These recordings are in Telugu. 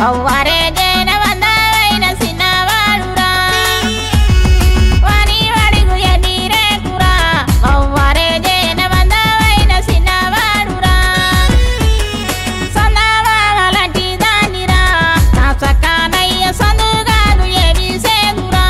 అవ్వరే జైన వందవైన సిన్నవాడురా వాని వడిగు ఎనీరే కురా అవ్వరే జైన వందవైన సిన్నవాడురా సందవాలాంటి దానిరా నా చక్కనయ్య సందుగాదు ఏవి సేదురా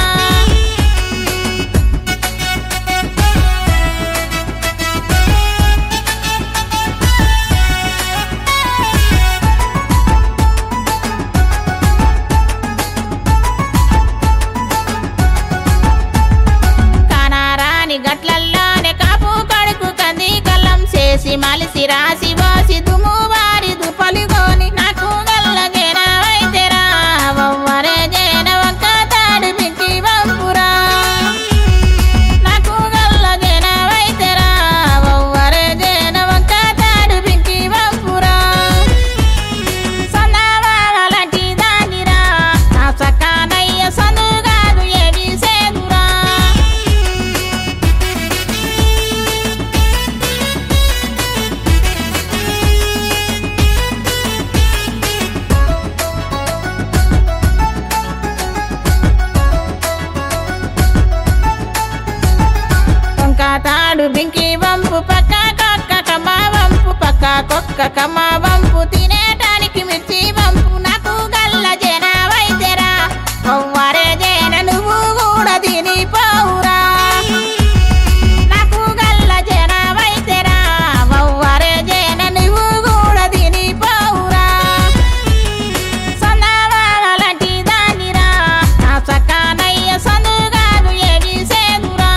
గట్లల్లోనే కాపు కడుకు కంది కల్లం చేసి మలిసి రాసి వాసి దుమ్ము వారి దుపలిగోని నాకు గల్లగేన వైతెరా వవ్వరే జైన వంక తాడు బింకి వంపురా నాకు గల్లగేన వైతెరా వవ్వరే జైన వంక తాడు బింకి వంపురా సందవాలాంటి దానిరా నా చక్కనయ్య సందుగాదు ఏవి సేదురా తాడు బింకి వంపు పక్క కొక్క కమ్మ వంపు పక్క కొక్క కమ్మ వంపు తినేటానికి మిర్చి వంపు నాకు గల్ల జన వైతెరా అవ్వరే జైన నువ్వు కూడా తిని పోవురా నాకు గల్ల జన వైతెరా అవ్వరే జైన నువ్వు కూడా తిని పోవురా సందవాలాంటి దానిరా నా చక్కనయ్య సందుగాదు ఏవి సేదురా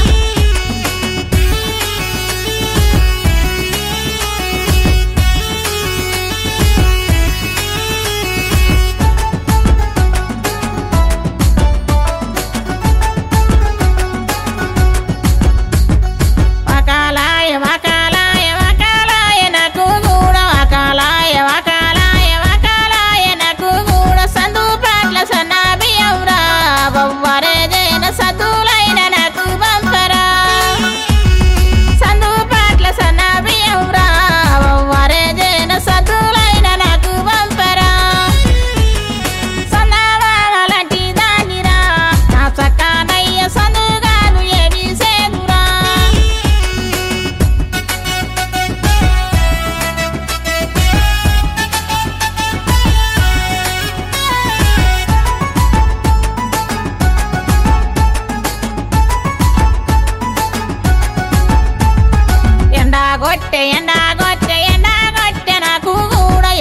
ఎండగొట్టె నాకు కూడా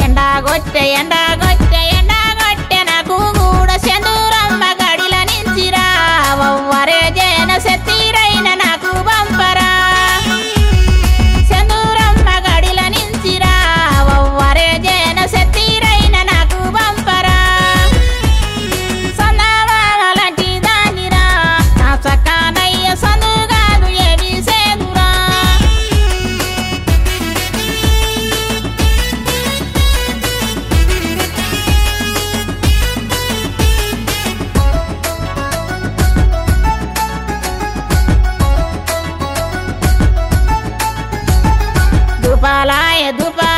ఎండగొట్టె నాకు కూడా చందూరమ్మ గడిల నించిరా వవ్వరే జైన సెత్తిరైన నాకు పంపరా చందూరమ్మ గడిల నించిరా వవ్వరే జైన సెత్తిరైన నాకు పంపరా సందవాలాంటి దానిరా నా చక్కనయ్య సందుగాదు ఏవి సేదురా దుపాలాయ దుప